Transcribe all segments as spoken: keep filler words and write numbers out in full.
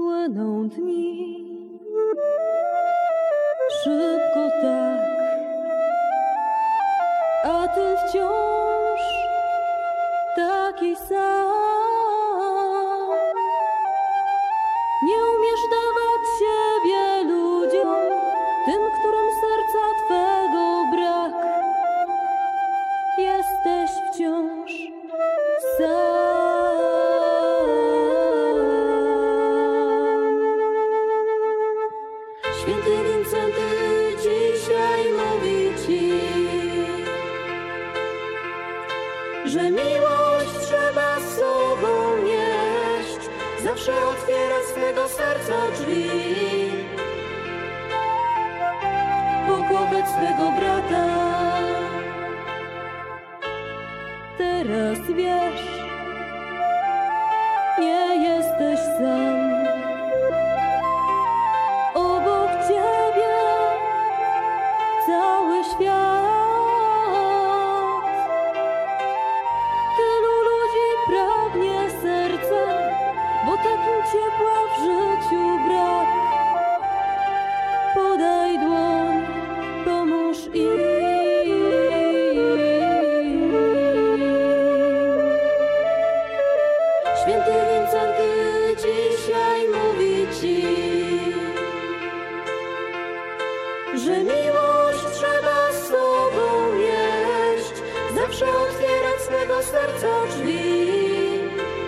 Płyną dni, szybko tak, a ty wciąż taki sam. Nie umiesz dawać siebie ludziom, tym, którym serca twego brak. Jesteś wciąż sam. Święty Wincenty dzisiaj mówi ci, że miłość trzeba z sobą nieść, zawsze otwierać swego serca drzwi, pokochać swego brata. Teraz wiesz, nie jesteś sam. Obok ciebie cały świat. Tylu ludzi pragnie serca, bo takim ciepła w życiu brak. Podaj dłoń, pomóż im. Święty Wincenty dzisiaj mówi ci, że miłość trzeba z sobą nieść, zawsze otwierać swego serca drzwi,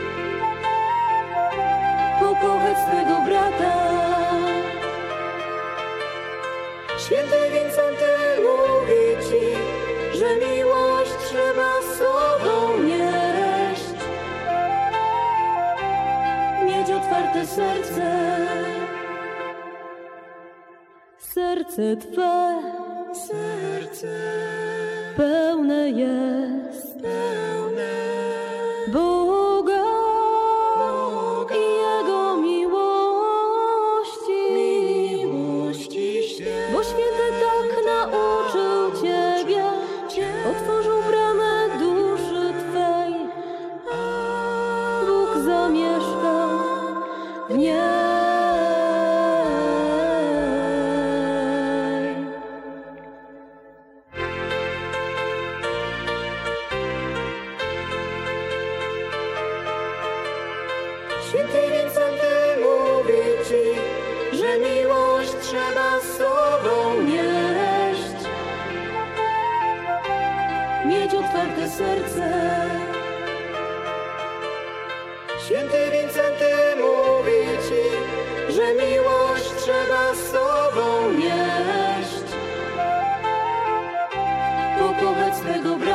pokochać swego brata. Święty Wincenty mówi ci, że miłość trzeba z sobą nieść, mieć otwarte serce. Serce twe, serce pełne jest, pełne Boga, Boga i Jego miłości, miłości świat. Bo święty tak nauczył ciebie, otworzył bramę duszy twej, Bóg zamieszkał w niej. Święty Wincenty mówi ci, że miłość trzeba z sobą nieść, mieć otwarte serce. Święty Wincenty mówi ci, że miłość trzeba z sobą nieść, pokochać swego brata.